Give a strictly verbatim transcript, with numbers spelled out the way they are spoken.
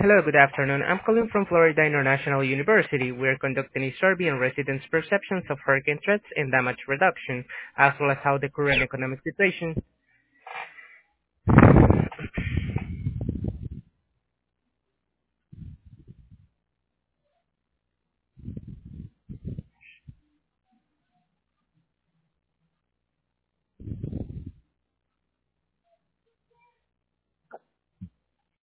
Hello, good afternoon. I'm calling from Florida International University. We're conducting a survey on residents' perceptions of hurricane threats and damage reduction, as well as how the current economic situation